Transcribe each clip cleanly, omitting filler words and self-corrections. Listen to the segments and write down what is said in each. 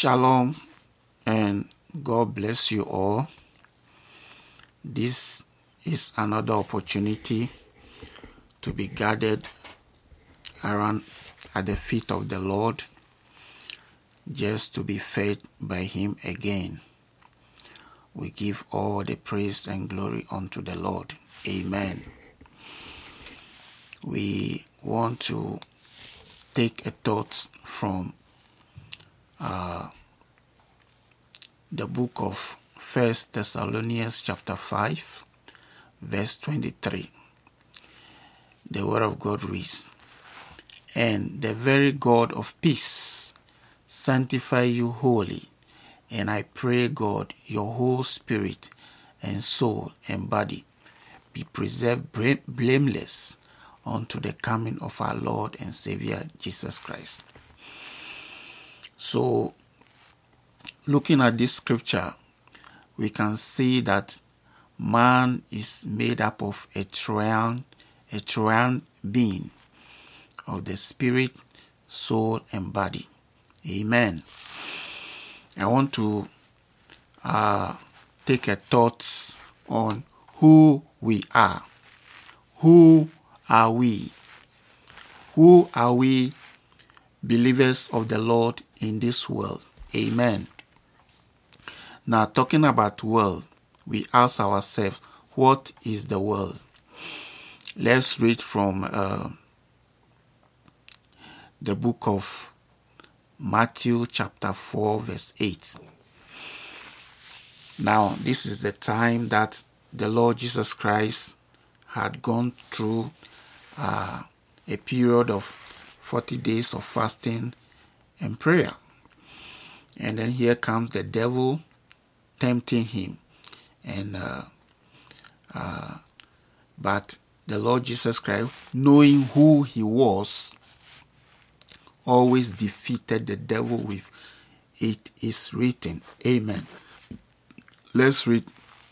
Shalom and God bless you all. This is another opportunity to be gathered around at the feet of the Lord, just to be fed by Him again. We give all the praise and glory unto the Lord. Amen. We want to take a thought from the book of 1 Thessalonians chapter 5, verse 23. The word of God reads, "And the very God of peace sanctify you wholly, and I pray God your whole spirit and soul and body be preserved blameless unto the coming of our Lord and Savior Jesus Christ." So, looking at this scripture, we can see that man is made up of a triune being of the spirit, soul, and body. Amen. I want to take a thought on who we are. Who are we? Who are we, believers of the Lord in this world? Amen. Now, talking about world, we ask ourselves, what is the world? Let's read from the book of Matthew chapter 4, verse 8. Now, this is the time that the Lord Jesus Christ had gone through a period of 40 days of fasting and prayer. And then here comes the devil tempting him. And but the Lord Jesus Christ, knowing who he was, always defeated the devil with "it is written." Amen. Let's read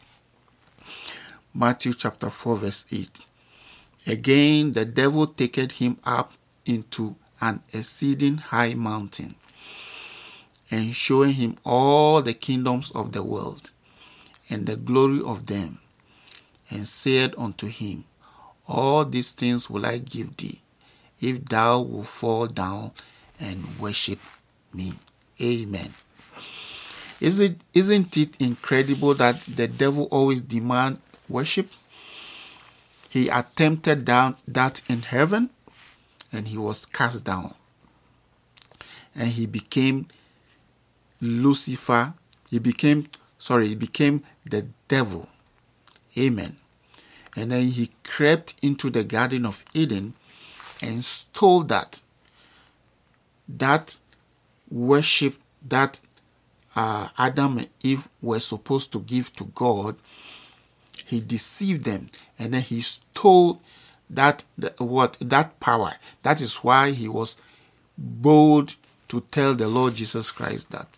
Matthew chapter 4, verse 8. "Again the devil taketh him up into an exceeding high mountain, and showing him all the kingdoms of the world, and the glory of them, and said unto him, All these things will I give thee, if thou wilt fall down and worship me." Amen. Isn't it incredible that the devil always demands worship? He attempted that in heaven, and he was cast down. And he became Lucifer. He became the devil. Amen. And then he crept into the Garden of Eden and stole that worship that Adam and Eve were supposed to give to God. He deceived them, and then he stole that power. That is why he was bold to tell the Lord Jesus Christ that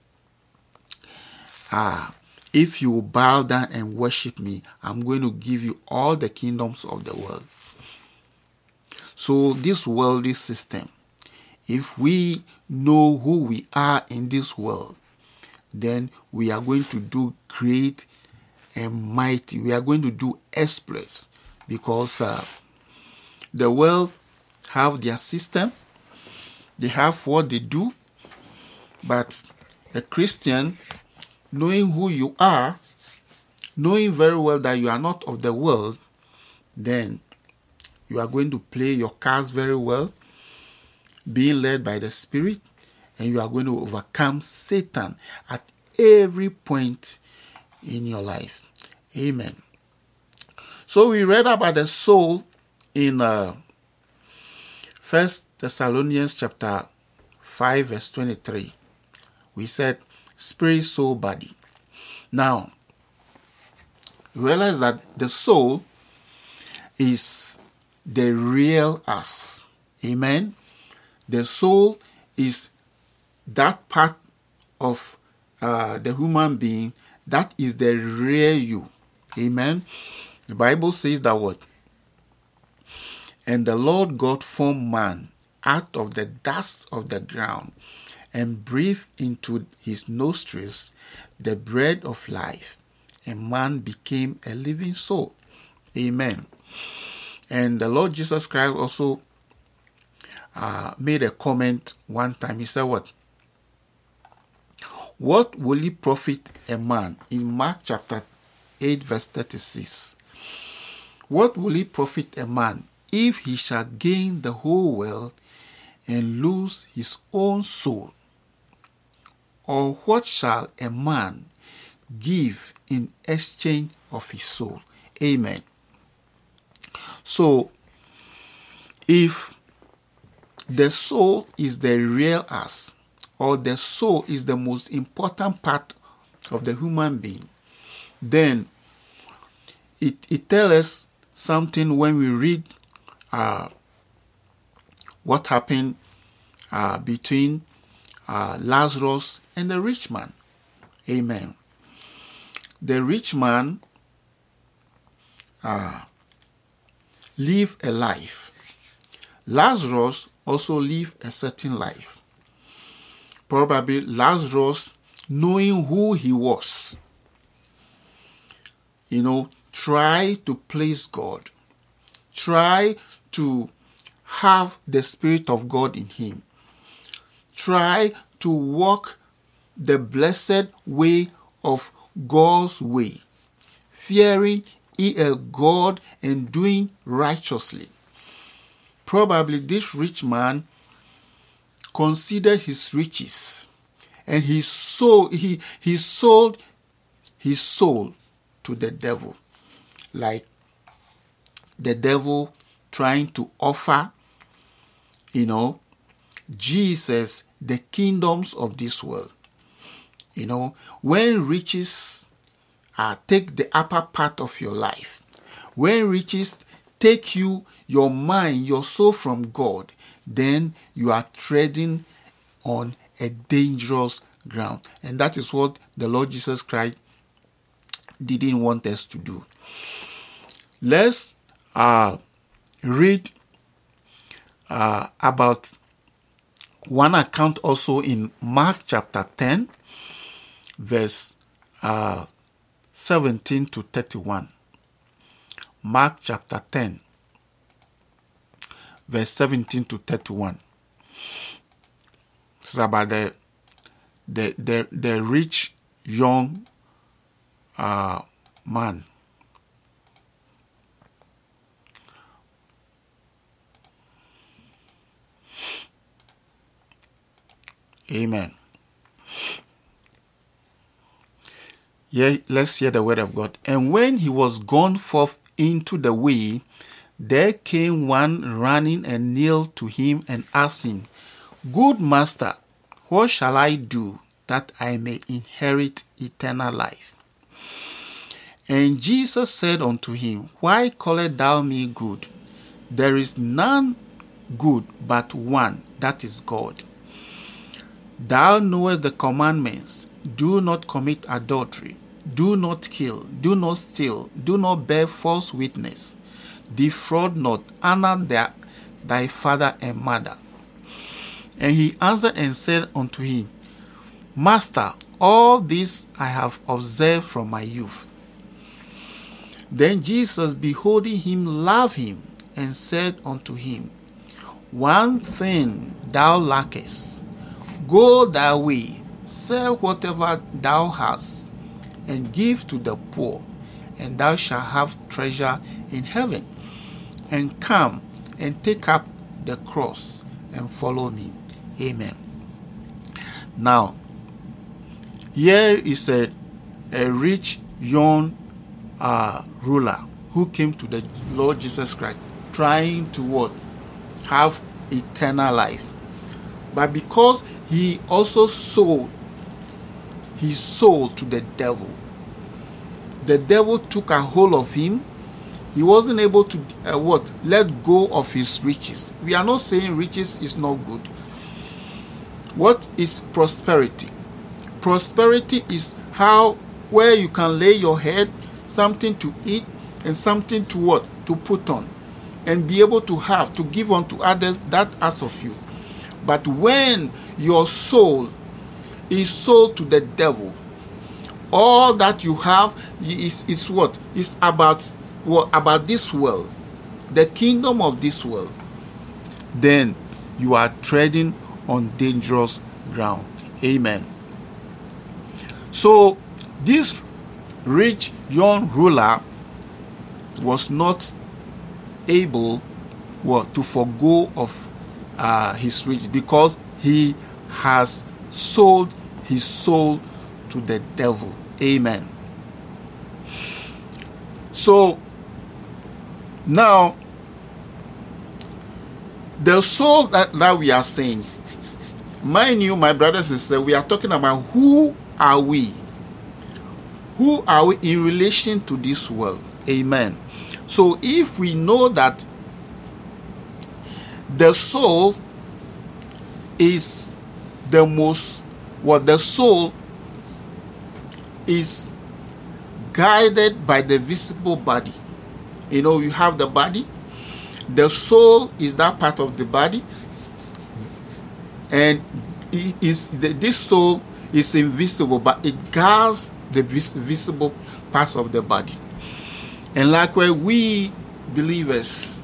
if you bow down and worship me, I'm going to give you all the kingdoms of the world. So this worldly system, if we know who we are in this world, then we are going to do great and mighty. We are going to do exploits, because the world have their system. They have what they do. But a Christian, knowing who you are, knowing very well that you are not of the world, then you are going to play your cards very well, being led by the Spirit, and you are going to overcome Satan at every point in your life. Amen. So we read about the soul in 1 Thessalonians chapter 5, verse 23. We said spirit, soul, body. Now, realize that the soul is the real us. Amen. The soul is that part of the human being that is the real you. Amen. The Bible says that what? "And the Lord God formed man out of the dust of the ground, and breathed into his nostrils the breath of life, and man became a living soul. Amen. And the Lord Jesus Christ also made a comment one time. He said what? What will it profit a man? In Mark chapter 8 verse 36. What will it profit a man if he shall gain the whole world and lose his own soul? Or what shall a man give in exchange of his soul? Amen. So, if the soul is the real us, or the soul is the most important part of the human being, then it tells us something when we read what happened between Lazarus and the rich man. Amen. The rich man lived a life. Lazarus also lived a certain life. Probably Lazarus, knowing who he was, try to please God. Try to have the Spirit of God in him. Try to walk the blessed way of God's way, fearing God and doing righteously. Probably this rich man considered his riches, and he sold his soul to the devil, like the devil trying to offer Jesus the kingdoms of this world. When riches take the upper part of your life, when riches take your mind, your soul from God, then you are treading on a dangerous ground. And that is what the Lord Jesus Christ didn't want us to do. Let's read about one account also in Mark chapter 10, verse 17 to 31. Mark chapter 10, verse 17 to 31. It's about the rich young man. Amen. Yeah, let's hear the word of God. And when he was gone forth into the way, there came one running and kneeled to him and asked him, Good master, what shall I do that I may inherit eternal life? And Jesus said unto him, Why callest thou me good? There is none good but one, that is God. Thou knowest the commandments. Do not commit adultery. Do not kill. Do not steal. Do not bear false witness. Defraud not. Honor thy father and mother. And he answered and said unto him, Master, all this I have observed from my youth. Then Jesus, beholding him, loved him, and said unto him, One thing thou lackest. Go thy way, sell whatever thou hast, and give to the poor, and thou shalt have treasure in heaven. And come and take up the cross and follow me. Amen. Now, here is a rich young ruler who came to the Lord Jesus Christ trying to what? Have eternal life. But because he also sold his soul to the devil took a hold of him. He wasn't able to let go of his riches. We are not saying riches is not good. What is prosperity? Prosperity is where you can lay your head, something to eat, and something to put on, and be able to give unto others that as of you. But when your soul is sold to the devil, all that you have is what? Is about what? About this world, the kingdom of this world, then you are treading on dangerous ground. Amen. So this rich young ruler was not able to forgo of his riches, because he has sold his soul to the devil. Amen. So now the soul that we are saying, mind you, my brothers and sisters, we are talking about who are we? Who are we in relation to this world? Amen. So if we know that the soul is the most, the soul is guided by the visible body. You have the body. The soul is that part of the body, and this soul is invisible, but it guards the visible parts of the body. And likewise, we believers,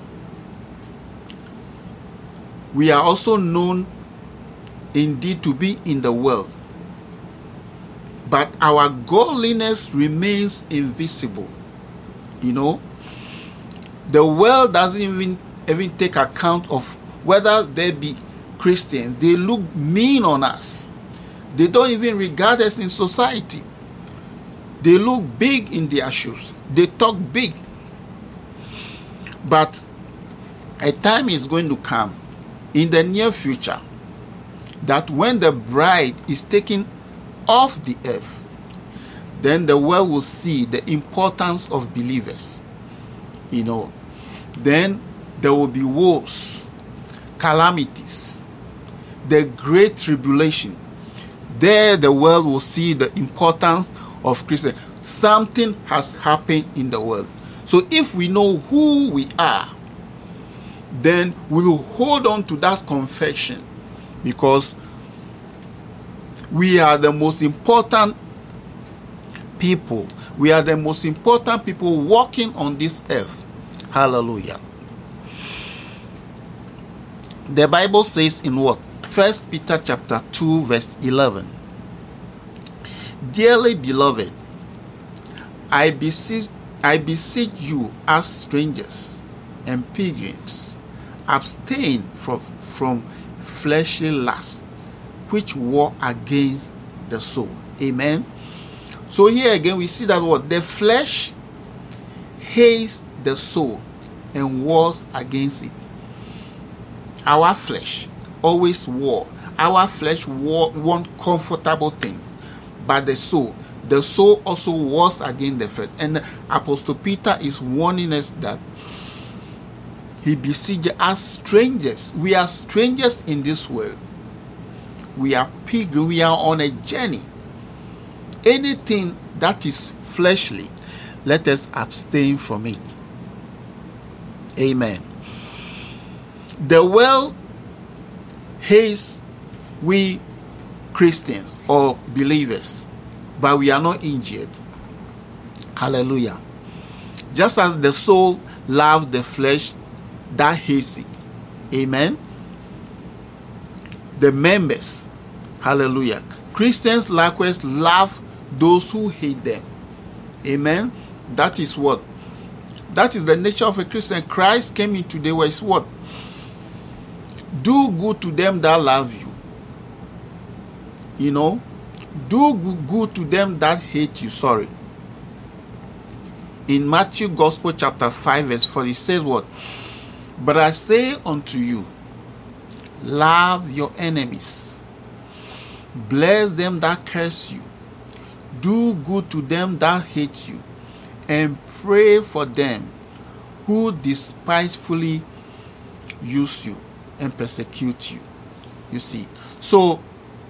we are also known indeed to be in the world, but our godliness remains invisible. The world doesn't even take account of whether they be Christians. They look mean on us. They don't even regard us in society. They look big in their shoes. They talk big. But a time is going to come in the near future that when the bride is taken off the earth, then the world will see the importance of believers. Then there will be wars, calamities, the great tribulation. There the world will see the importance of Christians. Something has happened in the world. So if we know who we are, then we will hold on to that confession, because we are the most important people. We are the most important people walking on this earth. Hallelujah. The Bible says in what? 1 Peter chapter 2 verse 11. Dearly beloved, I beseech you as strangers and pilgrims, abstain from fleshly lusts which war against the soul. Amen. So here again we see that what? The flesh hates the soul and wars against it. Our flesh always war. Our flesh want comfortable things, but the soul also wars against the flesh. And Apostle Peter is warning us that he beseeches us strangers. We are strangers in this world. We are pilgrims. We are on a journey. Anything that is fleshly, let us abstain from it. Amen. The world hates we Christians or believers, but we are not injured. Hallelujah. Just as the soul loves the flesh that hates it. Amen. The members, hallelujah. Christians likewise love those who hate them. Amen. That is what? That is the nature of a Christian. Christ came into the world. What? Do good to them that love you. Do good to them that hate you. Sorry. In Matthew Gospel chapter 5 verse 4, it says what? But I say unto you, love your enemies. Bless them that curse you. Do good to them that hate you. And pray for them who despitefully use you and persecute you. You see. So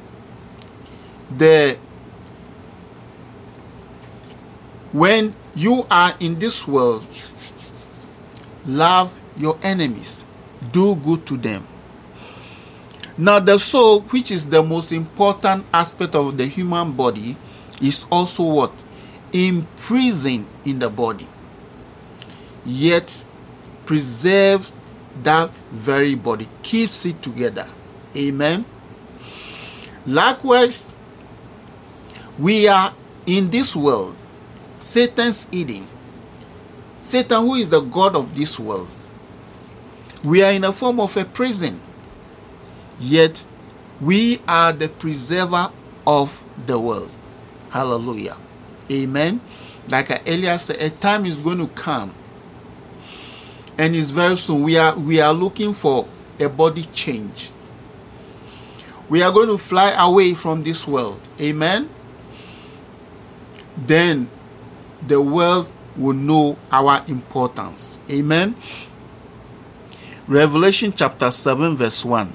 when you are in this world, love your enemies. Do good to them. Now, the soul, which is the most important aspect of the human body, is also what? Imprisoned in the body, yet preserves that very body, keeps it together. Amen. Likewise, we are in this world, Satan's Eden. Satan, who is the god of this world, we are in a form of a prison, yet we are the preserver of the world. Hallelujah. Amen. Like I earlier said, a time is going to come, and it's very soon. We are looking for a body change. We are going to fly away from this world. Amen. Then the world will know our importance. Amen. Revelation chapter 7 verse 1.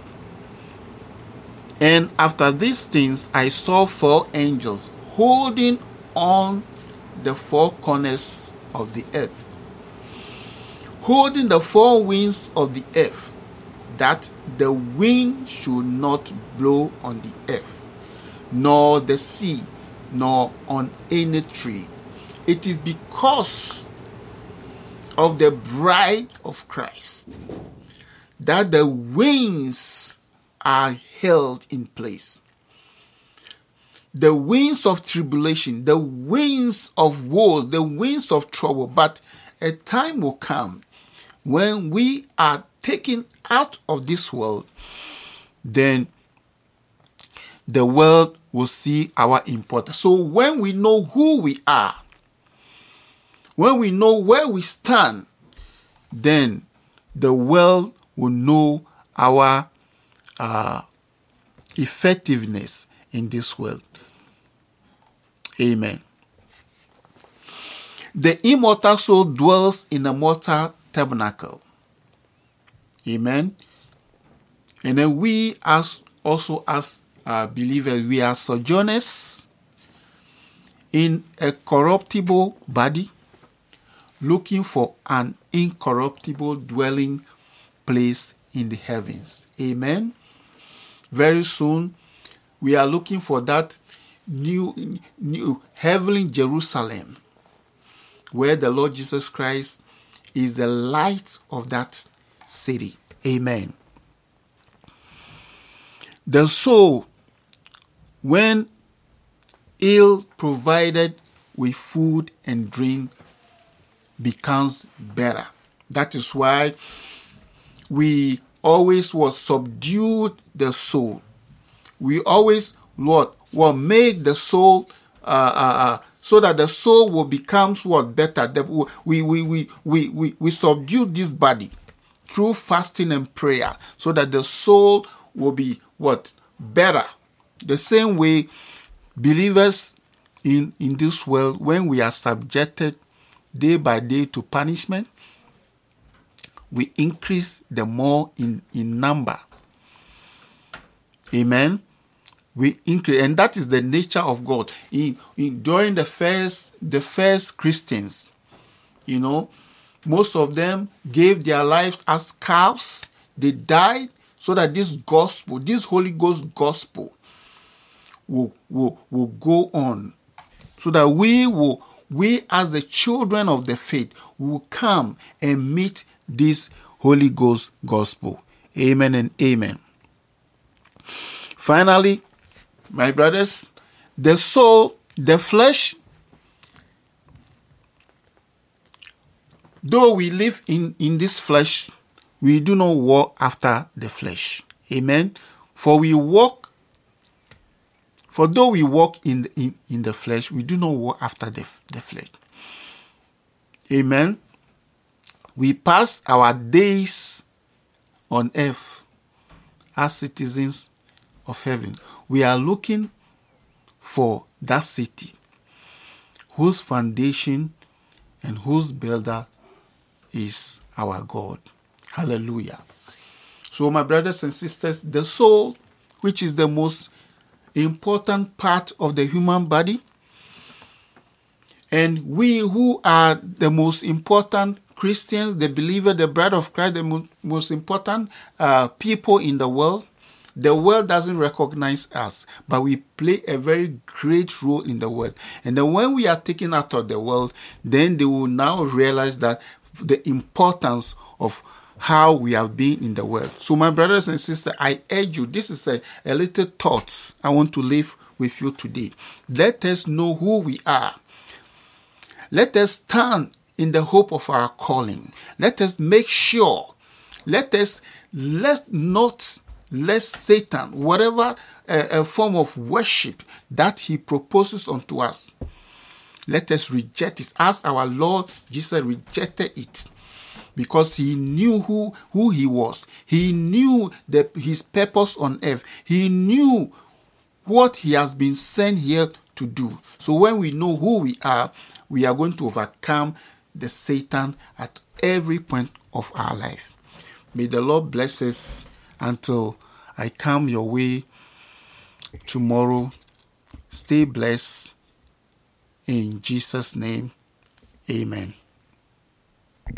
And after these things I saw 4 angels holding on the 4 corners of the earth, holding the 4 winds of the earth, that the wind should not blow on the earth, nor the sea, nor on any tree. It is because of the bride of Christ that the winds are held in place. The winds of tribulation, the winds of wars, the winds of trouble. But a time will come when we are taken out of this world, then the world will see our importance. So when we know who we are, when we know where we stand, then the world will know our effectiveness in this world. Amen. The immortal soul dwells in a mortal tabernacle. Amen. And then we as believers, we are sojourners in a corruptible body, looking for an incorruptible dwelling place in the heavens. Amen. Very soon, we are looking for that new heavenly Jerusalem, where the Lord Jesus Christ is the light of that city. Amen. The soul, when ill provided with food and drink, becomes better. That is why we always subdued the soul. We always, Lord, will make the soul so that the soul will become better. We subdue this body through fasting and prayer, so that the soul will be better. The same way believers in this world, when we are subjected day by day to punishment, we increase the more in number. Amen. We increase, and that is the nature of God. During the first Christians, most of them gave their lives as calves. They died so that this gospel, this Holy Ghost gospel, will go on, so that we as the children of the faith will come and meet this Holy Ghost gospel. Amen and amen. Finally, my brothers, the soul, the flesh, though we live in this flesh, we do not walk after the flesh. Amen. For though we walk in the flesh, we do not walk after the flesh. Amen. We pass our days on earth as citizens of heaven. We are looking for that city whose foundation and whose builder is our God. Hallelujah. So, my brothers and sisters, the soul, which is the most important part of the human body, and we who are the most important Christians, the believer, the bride of Christ, the most important people in the world, The world doesn't recognize us, but we play a very great role in the world. And then when we are taken out of the world, then they will now realize that the importance of how we have been in the world. So my brothers and sisters, I urge you, this is a little thought I want to leave with you today. Let us know who we are. Let us stand in the hope of our calling. Let us make sure. Let Satan, whatever a form of worship that he proposes unto us, let us reject it as our Lord Jesus rejected it. Because he knew who he was. He knew his purpose on earth. He knew what he has been sent here to do. So when we know who we are going to overcome the Satan at every point of our life. May the Lord bless us until I come your way tomorrow. Stay blessed. In Jesus' name, amen.